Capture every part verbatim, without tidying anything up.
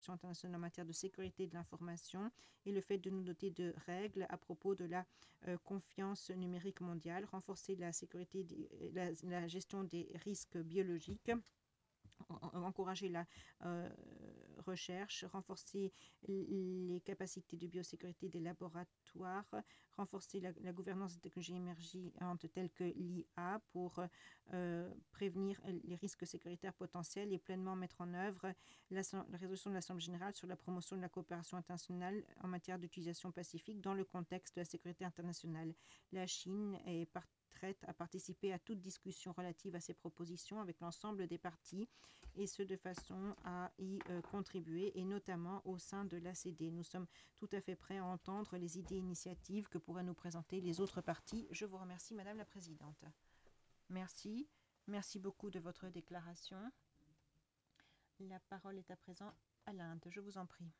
internationale en matière de sécurité de l'information et le fait de nous doter de règles à propos de la euh, confiance numérique mondiale, renforcer la sécurité, des, la, la gestion des risques biologiques, encourager la euh, recherche, renforcer les capacités de biosécurité des laboratoires, renforcer la, la gouvernance des technologies émergentes telles que l'I A pour euh, prévenir les risques sécuritaires potentiels et pleinement mettre en œuvre la, la résolution de l'Assemblée générale sur la promotion de la coopération internationale en matière d'utilisation pacifique dans le contexte de la sécurité internationale. La Chine est partie prête à participer à toute discussion relative à ces propositions avec l'ensemble des parties et ce de façon à y euh, contribuer et notamment au sein de l'A C D. Nous sommes tout à fait prêts à entendre les idées et initiatives que pourraient nous présenter les autres parties. Je vous remercie, Madame la Présidente. Merci. Merci beaucoup de votre déclaration. La parole est à présent à l'Inde. Je vous en prie.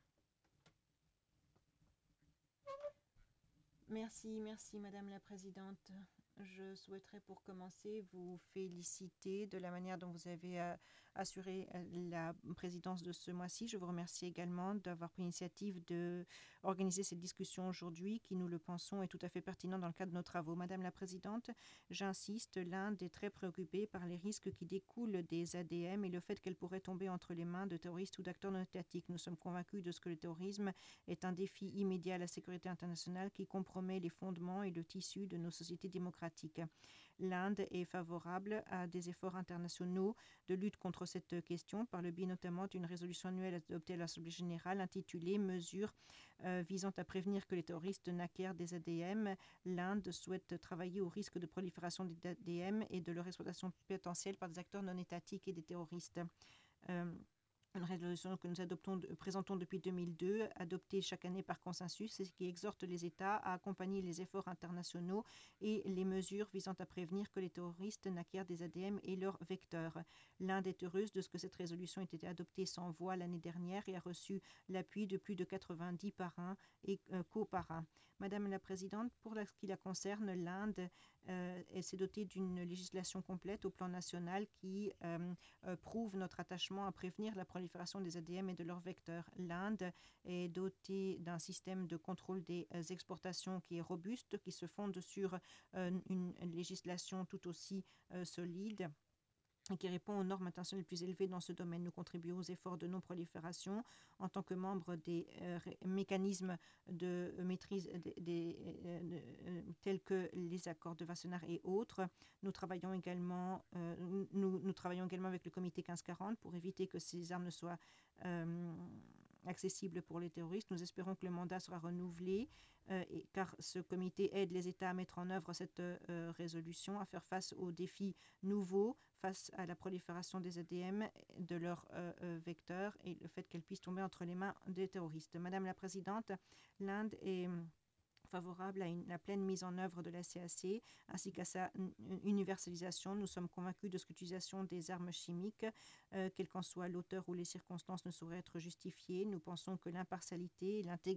Merci, merci Madame la Présidente. Je souhaiterais pour commencer vous féliciter de la manière dont vous avez euh, assuré la présidence de ce mois-ci. Je vous remercie également d'avoir pris l'initiative d'organiser cette discussion aujourd'hui qui, nous le pensons, est tout à fait pertinent dans le cadre de nos travaux. Madame la Présidente, j'insiste, l'Inde est très préoccupée par les risques qui découlent des A D M et le fait qu'elles pourraient tomber entre les mains de terroristes ou d'acteurs non étatiques. Nous sommes convaincus de ce que le terrorisme est un défi immédiat à la sécurité internationale qui compromet les fondements et le tissu de nos sociétés démocratiques. L'Inde est favorable à des efforts internationaux de lutte contre cette question par le biais notamment d'une résolution annuelle adoptée à l'Assemblée générale intitulée « Mesures euh, visant à prévenir que les terroristes n'acquièrent des A D M ». L'Inde souhaite travailler au risque de prolifération des A D M et de leur exploitation potentielle par des acteurs non étatiques et des terroristes. Euh, Une résolution que nous adoptons, présentons depuis deux mille deux, adoptée chaque année par consensus, et qui exhorte les États à accompagner les efforts internationaux et les mesures visant à prévenir que les terroristes n'acquièrent des A D M et leurs vecteurs. L'Inde est heureuse de ce que cette résolution ait été adoptée sans voix l'année dernière et a reçu l'appui de plus de quatre-vingt-dix parrains et euh, co-parrains. Madame la Présidente, pour ce qui la concerne, l'Inde euh, s'est dotée d'une législation complète au plan national qui euh, euh, prouve notre attachement à prévenir la prolifération des A D M et de leurs vecteurs. L'Inde est dotée d'un système de contrôle des euh, exportations qui est robuste, qui se fonde sur euh, une législation tout aussi euh, solide et qui répond aux normes internationales les plus élevées dans ce domaine. Nous contribuons aux efforts de non-prolifération en tant que membres des euh, mécanismes de maîtrise des, des, euh, tels que les accords de Wassenaar et autres. Nous travaillons également, euh, nous, nous travaillons également avec le comité quinze quarante pour éviter que ces armes ne soient euh, accessibles pour les terroristes. Nous espérons que le mandat sera renouvelé euh, et, car ce comité aide les États à mettre en œuvre cette euh, résolution, à faire face aux défis nouveaux, face à la prolifération des A D M, de leurs euh, euh, vecteurs et le fait qu'elles puissent tomber entre les mains des terroristes. Madame la Présidente, l'Inde est favorable à une, la pleine mise en œuvre de la C A C ainsi qu'à sa universalisation. Nous sommes convaincus de ce que l'utilisation des armes chimiques, euh, quel qu'en soit l'auteur ou les circonstances, ne saurait être justifiée. Nous pensons que l'impartialité et l'intégrité